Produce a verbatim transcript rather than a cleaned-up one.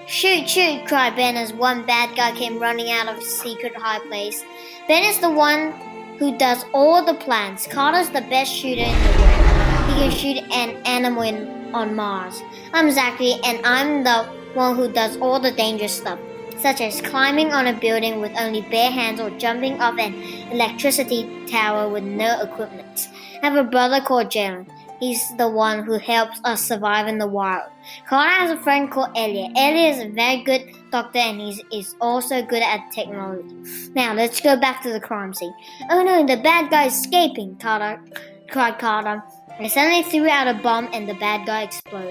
Shoot, shoot, cried Ben as one bad guy came running out of his secret high place. Ben is the one who does all the plans. Carter's the best shooter in the world. He can shoot an animal in, on Mars. I'm Zachary, and I'm the one who does all the dangerous stuff, such as climbing on a building with only bare hands or jumping off an electricity tower with no equipment. I have a brother called Jalen. He's the one who helps us survive in the wild. Carter has a friend called Elliot. Elliot is a very good doctor and he is also good at technology. Now, let's go back to the crime scene. Oh no, the bad guy is escaping, Carter, cried Carter. I suddenly threw out a bomb and the bad guy exploded.